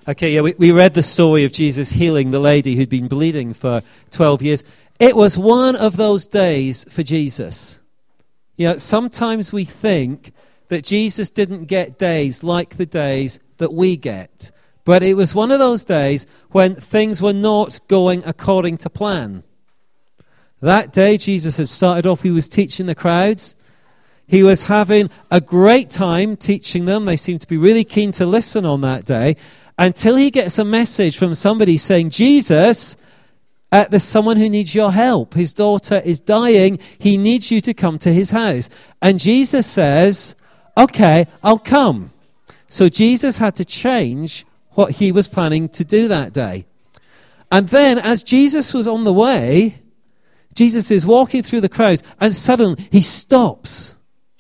Okay, yeah, we read the story of Jesus healing the lady who'd been bleeding for 12 years. It was one of those days for Jesus. You know, sometimes we think that Jesus didn't get days like the days that we get. But it was one of those days when things were not going according to plan. That day, Jesus had started off, he was teaching the crowds. He was having a great time teaching them. They seemed to be really keen to listen on that day, until he gets a message from somebody saying, Jesus, there's someone who needs your help. His daughter is dying. He needs you to come to his house. And Jesus says, okay, I'll come. So Jesus had to change what he was planning to do that day. And then as Jesus was on the way, Jesus is walking through the crowds, and suddenly he stops.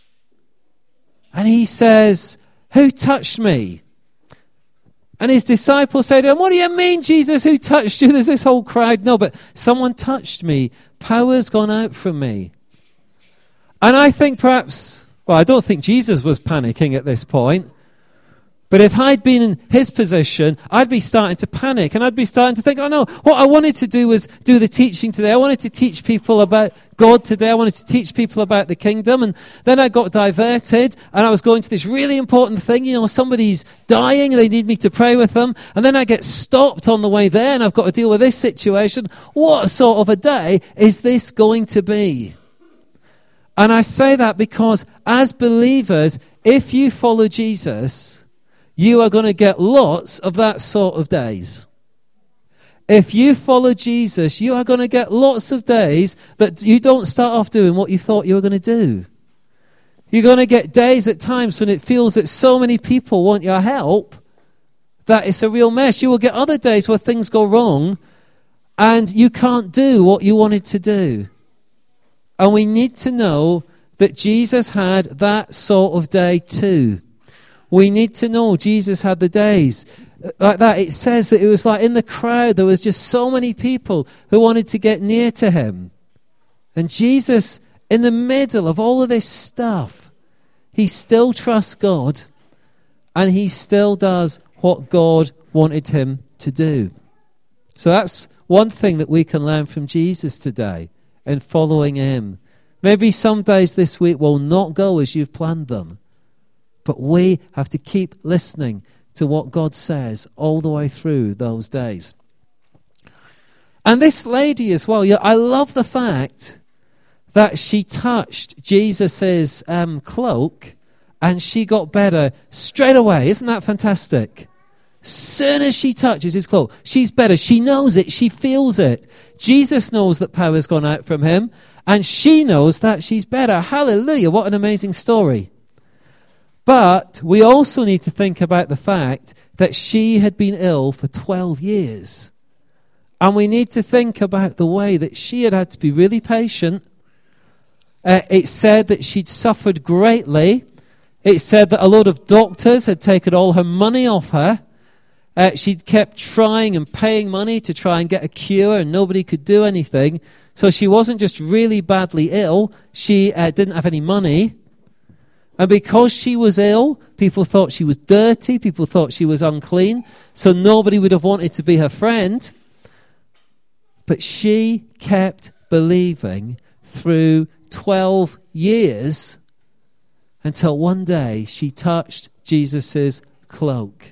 And he says, who touched me? And his disciples say to him, what do you mean, Jesus, who touched you? There's this whole crowd. No, but someone touched me. Power's gone out from me. And I think perhaps, well, I don't think Jesus was panicking at this point. But if I'd been in his position, I'd be starting to panic, and I'd be starting to think, oh no, what I wanted to do was do the teaching today. I wanted to teach people about God today. I wanted to teach people about the kingdom. And then I got diverted, and I was going to this really important thing. You know, somebody's dying, and they need me to pray with them. And then I get stopped on the way there, and I've got to deal with this situation. What sort of a day is this going to be? And I say that because as believers, if you follow Jesus, you are going to get lots of that sort of days. If you follow Jesus, you are going to get lots of days that you don't start off doing what you thought you were going to do. You're going to get days at times when it feels that so many people want your help that it's a real mess. You will get other days where things go wrong and you can't do what you wanted to do. And we need to know that Jesus had that sort of day too. We need to know Jesus had the days like that. It says that it was like in the crowd, there was just so many people who wanted to get near to him. And Jesus, in the middle of all of this stuff, he still trusts God, and he still does what God wanted him to do. So that's one thing that we can learn from Jesus today in following him. Maybe some days this week will not go as you've planned them. But we have to keep listening to what God says all the way through those days. And this lady as well, I love the fact that she touched Jesus' cloak and she got better straight away. Isn't that fantastic? Soon as she touches his cloak, she's better. She knows it. She feels it. Jesus knows that power's gone out from him, and she knows that she's better. Hallelujah. What an amazing story. But we also need to think about the fact that she had been ill for 12 years. And we need to think about the way that she had to be really patient. It said that she'd suffered greatly. It said that a lot of doctors had taken all her money off her. She'd kept trying and paying money to try and get a cure, and nobody could do anything. So she wasn't just really badly ill. She didn't have any money. And because she was ill, people thought she was dirty, people thought she was unclean, so nobody would have wanted to be her friend. But she kept believing through 12 years until one day she touched Jesus' cloak.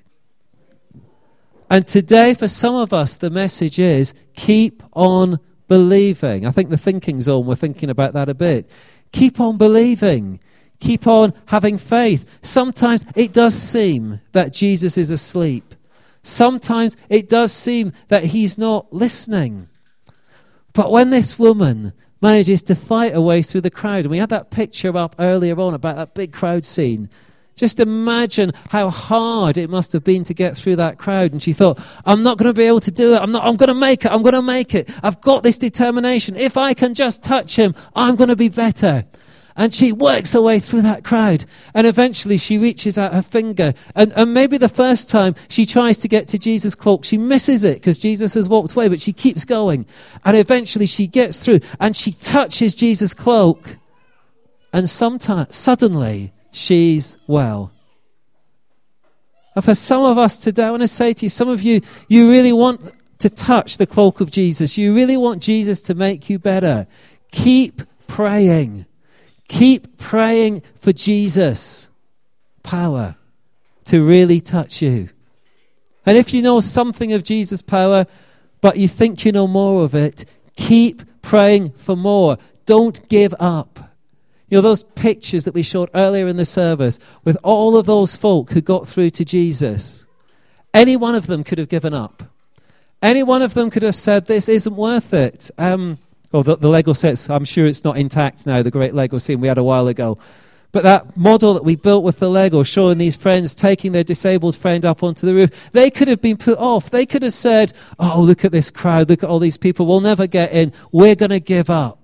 And today, for some of us, the message is, keep on believing. I think the thinking zone, we're thinking about that a bit. Keep on believing. Keep on having faith. Sometimes it does seem that Jesus is asleep. Sometimes it does seem that he's not listening. But when this woman manages to fight her way through the crowd, and we had that picture up earlier on about that big crowd scene, just imagine how hard it must have been to get through that crowd. And she thought, I'm not going to be able to do it. I'm going to make it. I'm going to make it. I've got this determination. If I can just touch him, I'm going to be better. And she works her way through that crowd. And eventually she reaches out her finger. And maybe the first time she tries to get to Jesus' cloak, she misses it because Jesus has walked away, but she keeps going. And eventually she gets through and she touches Jesus' cloak. And suddenly she's well. And for some of us today, I want to say to you, some of you, you really want to touch the cloak of Jesus. You really want Jesus to make you better. Keep praying. Keep praying for Jesus' power to really touch you. And if you know something of Jesus' power, but you think you know more of it, keep praying for more. Don't give up. You know, those pictures that we showed earlier in the service with all of those folk who got through to Jesus, any one of them could have given up. Any one of them could have said, this isn't worth it. The Lego sets, I'm sure it's not intact now, the great Lego scene we had a while ago. But that model that we built with the Lego, showing these friends taking their disabled friend up onto the roof, they could have been put off. They could have said, oh, look at this crowd, look at all these people, we'll never get in, we're going to give up.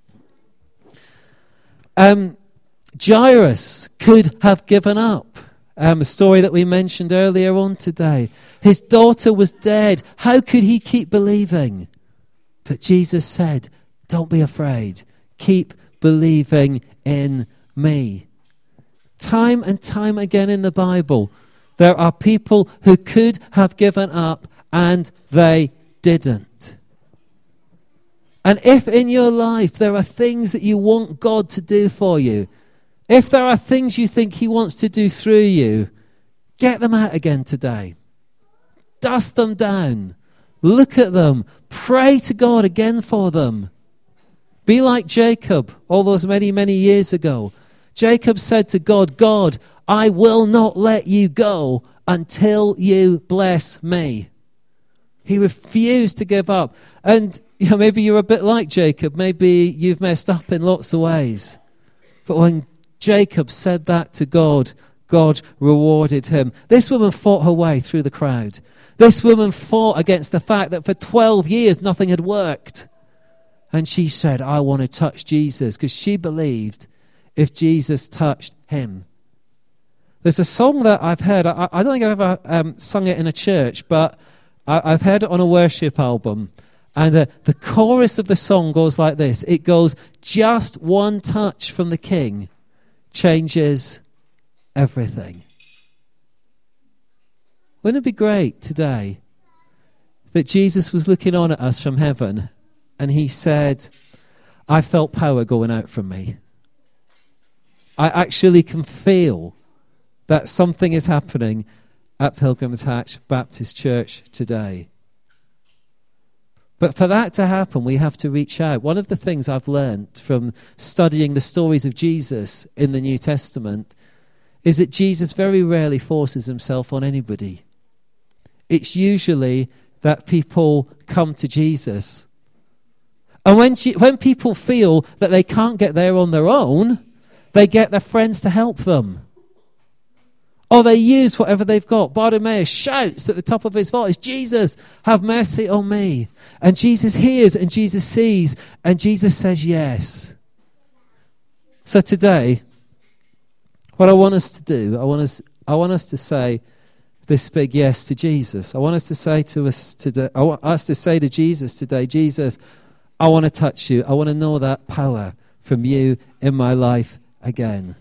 Jairus could have given up. A story that we mentioned earlier on today. His daughter was dead. How could he keep believing? But Jesus said, don't be afraid. Keep believing in me. Time and time again in the Bible, there are people who could have given up and they didn't. And if in your life there are things that you want God to do for you, if there are things you think he wants to do through you, get them out again today. Dust them down. Look at them. Pray to God again for them. Be like Jacob all those many, many years ago. Jacob said to God, God, I will not let you go until you bless me. He refused to give up. And maybe you're a bit like Jacob. Maybe you've messed up in lots of ways. But when Jacob said that to God, God rewarded him. This woman fought her way through the crowd. This woman fought against the fact that for 12 years nothing had worked. And she said, I want to touch Jesus, because she believed if Jesus touched him. There's a song that I've heard. I don't think I've ever sung it in a church, but I've heard it on a worship album. And the chorus of the song goes like this. It goes, just one touch from the King changes everything. Wouldn't it be great today that Jesus was looking on at us from heaven and he said, I felt power going out from me. I actually can feel that something is happening at Pilgrim's Hatch Baptist Church today. But for that to happen, we have to reach out. One of the things I've learned from studying the stories of Jesus in the New Testament is that Jesus very rarely forces himself on anybody. It's usually that people come to Jesus. And when people feel that they can't get there on their own, they get their friends to help them. Or they use whatever they've got. Bartimaeus shouts at the top of his voice, Jesus, have mercy on me. And Jesus hears and Jesus sees and Jesus says yes. So today, what I want us to do, I want us to say this big yes to Jesus. I want us to say to us today, I want us to say to Jesus today, Jesus, I want to touch you. I want to know that power from you in my life again.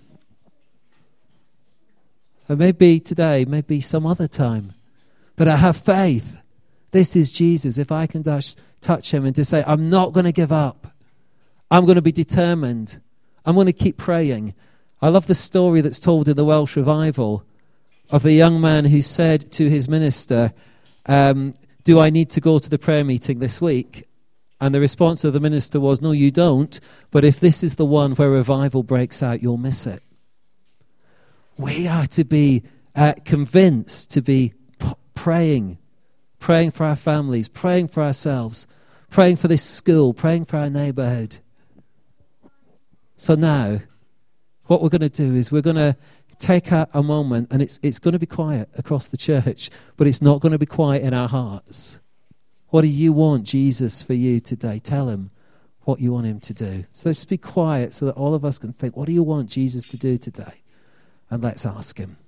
And maybe today, maybe some other time. But I have faith. This is Jesus. If I can touch him and to say, I'm not going to give up. I'm going to be determined. I'm going to keep praying. I love the story that's told in the Welsh revival of the young man who said to his minister, do I need to go to the prayer meeting this week? And the response of the minister was, no, you don't. But if this is the one where revival breaks out, you'll miss it. We are to be convinced to be praying for our families, praying for ourselves, praying for this school, praying for our neighborhood. So now, what we're going to do is we're going to take a moment, and it's going to be quiet across the church, but it's not going to be quiet in our hearts. What do you want Jesus for you today? Tell him what you want him to do. So let's be quiet so that all of us can think, what do you want Jesus to do today? And let's ask him.